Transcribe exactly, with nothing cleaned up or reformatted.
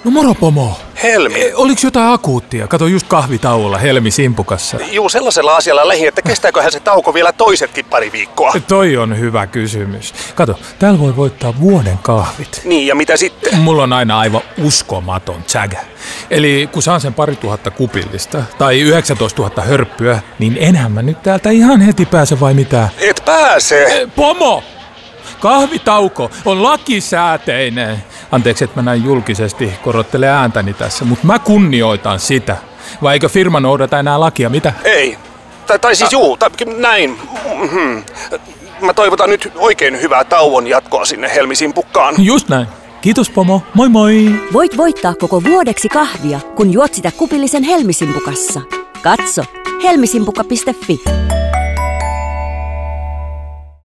No moro pomo. Helmi. E, oliks jotain akuuttia? Kato just kahvitauolla Helmi Simpukassa. Juu, sellaisella asialla lähin, että kestääköhän se tauko vielä toisetkin pari viikkoa. Toi on hyvä kysymys. Kato, täällä voi voittaa vuoden kahvit. Niin, ja mitä sitten? Mulla on aina aivan uskomaton tsägä. Eli kun saan sen pari tuhatta kupillista tai yhdeksäntoista tuhatta hörppyä, niin enhän mä nyt täältä ihan heti pääse vai mitä? Et pääse. E, pomo! Kahvitauko on lakisääteinen. Anteeksi, että mä näin julkisesti korottele ääntäni tässä, mutta mä kunnioitan sitä. Vai eikö firma noudata enää lakia, mitä? Ei. Tai, tai siis juu, tai, näin. Mm-hmm. Mä toivotan nyt oikein hyvää tauon jatkoa sinne Helmi Simpukkaan. Just näin. Kiitos pomo. Moi moi! Voit voittaa koko vuodeksi kahvia, kun juot sitä kupillisen Helmi Simpukassa. Katso helmisimpukka piste fi.